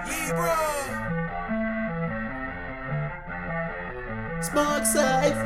Smoke safe.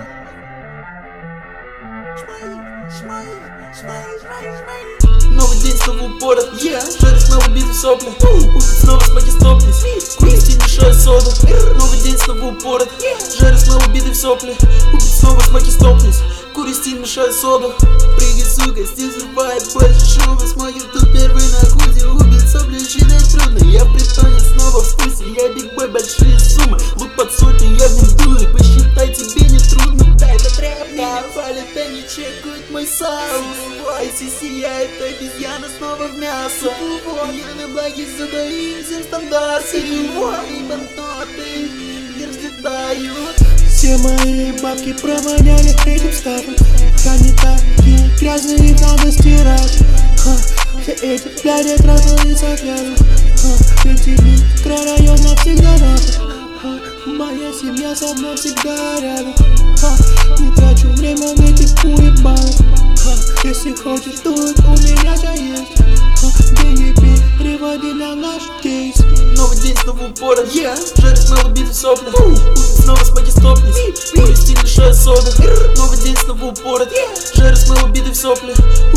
Новый день снова упорот, жарю снова битву сопли. Убить снова смоки стопнись, курить и мешаю соду. Новый день снова упорот, жарю снова битву сопли. Убить снова смоки стопнись, курить и мешаю соду. Прыгай, сука, здесь рубает больше шума. Смоки тут первый на худе, убить сопли считать трудно. Я в притоне снова в вкусе, я бигбой, большие суммы. Лут под сотню, я в нем дую, посчитай, тебе не трудно. Да, это тряпка, палит, они чекают мой саунд. ICC, я это обезьяна снова в мясо. Я на благе задаю всем стандарты. И банкноты не разлетают. Все мои бабки провоняли этим старым. Они такие грязные, их надо стирать. Все эти пляри тратили софляны. Эти микрорайон навсегда рядом. Моя семья со мной всегда рядом. Не трачу время на этих уебанов. Если хочешь, тут у меня все есть. Деньги переводи на наш кейс. Новый день снова упорот, жарю снова битву сопли. Убить снова смоки стопнись, курить и мешаю соду. Новый день снова упорот, жарю снова битву сопли.